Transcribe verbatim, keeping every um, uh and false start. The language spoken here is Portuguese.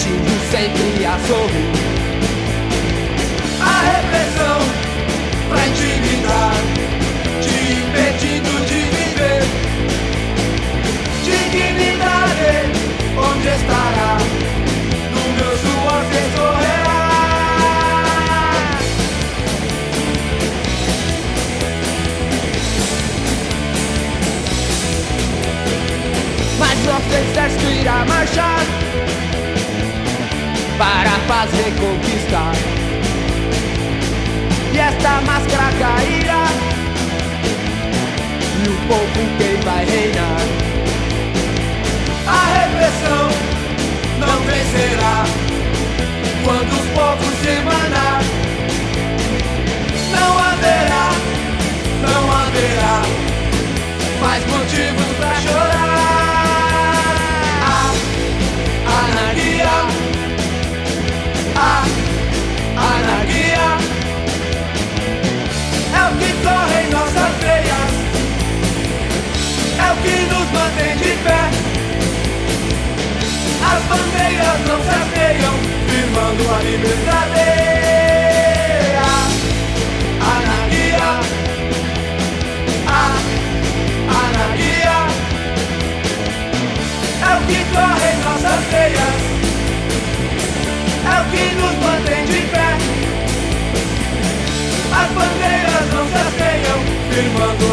motivo sempre a sorrir. A repressão pra intimidar, te impedindo de viver. Dignidade, onde estará? No meu suor se escorrerá. Mas nosso exército irá marchar para a paz reconquistar, e esta máscara cairá, e o povo quem vai reinar. A repressão não vencerá quando os povos se emanar. Não haverá, não haverá mais motivos pra chorar. A anarquia, a anarquia é o que corre em nossas veias, é o que nos mantém de pé. As bandeiras não se afeiam, firmando a liberdade. A anarquia, a anarquia é o que corre em nossas veias, é o que nos mantém de pé. As bandeiras não se afeiam, firmando